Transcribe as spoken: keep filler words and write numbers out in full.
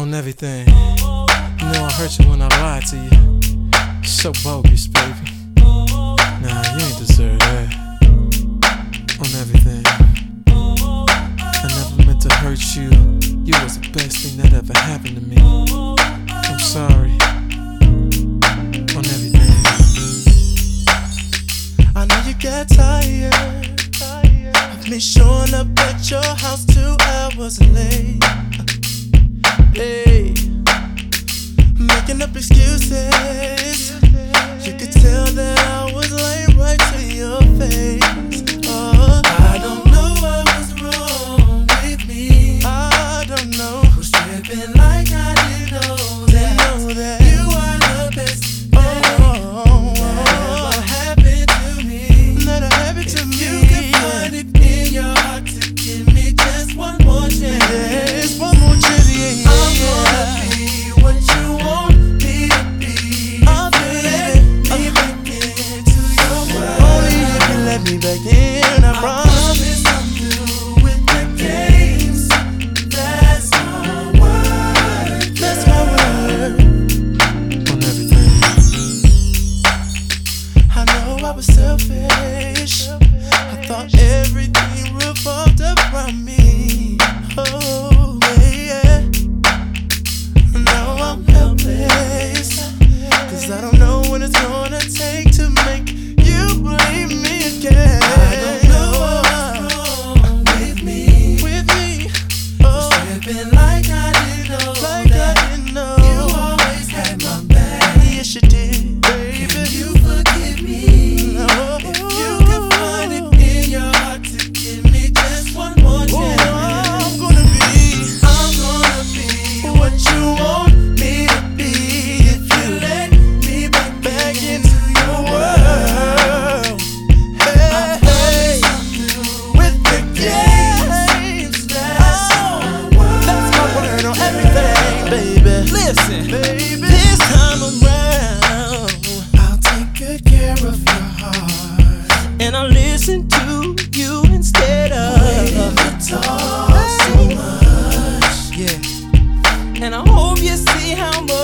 on everything. You know I hurt you when I lied to you. So bogus, baby. Nah, you ain't deserve that. On everything. I never meant to hurt you. You was the best thing that ever happened to me. I'm sorry. On everything. I know you got tired of me showing up at your house two hours late. Hey, making up excuses. You could tell that I was late right to your face. Oh, I don't know what was wrong with me. I don't know who's tripping like I didn't know that. Know that you are the best. Oh, never happened to me. Never happened to me. You can find it in your heart to give me just one more chance. Yes, one more chance. Yeah, I'm gonna be what you want me to be. I'll let me back into your world. Only if you let me back in, I promise I'm through with the games. That's my word. That's my word. On everything. I know I was selfish. I thought everything revolved around me. Oh, yeah. Now I'm helpless, 'cause I don't know what it's gonna take to make you believe me again. I don't know what's wrong with me. With me. Oh, tripping like I didn't know. Like that. I didn't know. You always had my back. Yes, you did, baby. Can you forgive me? No. If you can find it in your heart to give me just one more chance. Oh, I'm gonna be, I'm gonna be what you want me to be. If you let me back, back into your world. Hey, hey, with the games. That's my word. That's my word on everything, baby. Listen, Baby, this time around, I'll take good care of your heart, and I'll listen to you instead of waiting to talk so much. yeah. And I hope you see how much